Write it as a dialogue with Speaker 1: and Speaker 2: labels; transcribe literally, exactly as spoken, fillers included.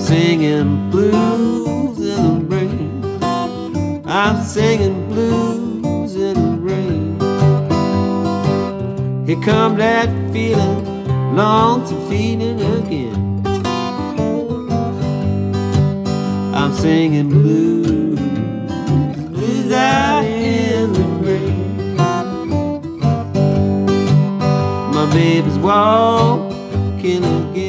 Speaker 1: singing blues in the rain. I'm singing blues in the rain. Here come that feeling, lonesome feeling again. I'm singing blues, blues out in the rain. My baby's walking again.